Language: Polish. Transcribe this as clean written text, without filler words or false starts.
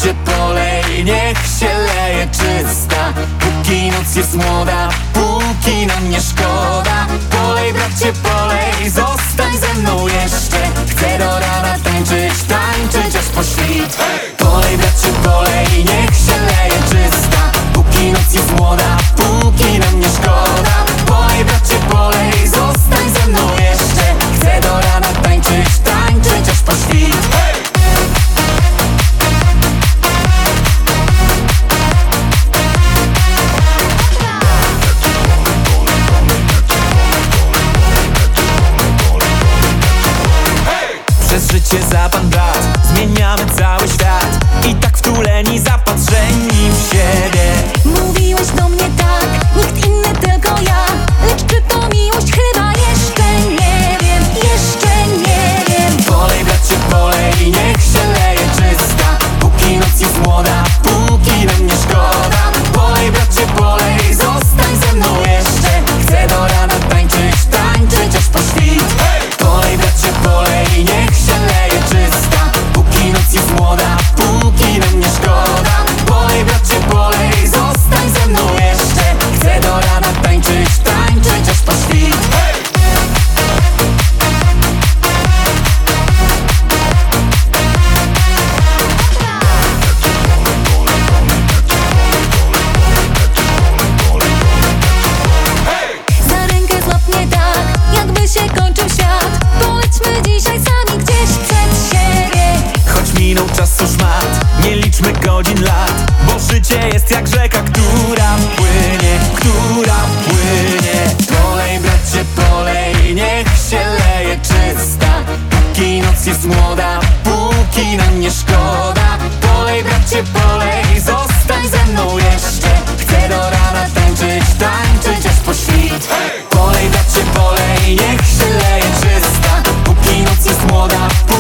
bracie, polej, niech się leje czysta. Póki noc jest młoda, póki nam nie szkoda. Polej, bracie, polej, zostań ze mną jeszcze. Chcę do rana tańczyć, tańczyć aż po świt. Polej, bracie, polej, niech się leje czysta. Póki noc jest młoda, póki nam nie szkoda. Polej, bracie, polej, zostań ze mną jeszcze. Chcę do rana tańczyć, tańczyć aż po świt. Przez życie za pan brat zmieniamy cały świat. I tak wtuleni, zapatrzeni w siebie. Mówiłeś do mnie tak, nikt inny tylko ja. Lecz czy to miłość? Chyba jeszcze nie wiem, jeszcze nie wiem. Polej, bracie, polej, niech się leje czysta. Póki noc jest młoda, póki nam nie szkoda. Polej, bracie, polej, zostań ze mną jeszcze. Chcę do rana tańczyć, tańczyć aż po świt. Polej, bracie, polej, niech się leje czysta. Póki noc jest młoda, póki nam nie szkoda. Polej, bracie, polej, zostań ze mną jeszcze. Chcę do rana tańczyć, tańczyć aż po świt. Za rękę złap mnie tak, jakby się kończył świat. Polećmy dzisiaj sami gdzieś przed siebie. Choć minął czasu szmat, nie liczmy godzin, lat. Bo życie jest jak rzeka, która płynie, która płynie. Polej, bracie, polej, niech się leje czysta. Póki noc jest młoda, póki nam nie szkoda. Polej, bracie, polej, zostań ze mną jeszcze. Chcę do rana tańczyć, tańczyć aż po świt. Polej, bracie, polej, niech się leje czysta. Póki noc jest młoda,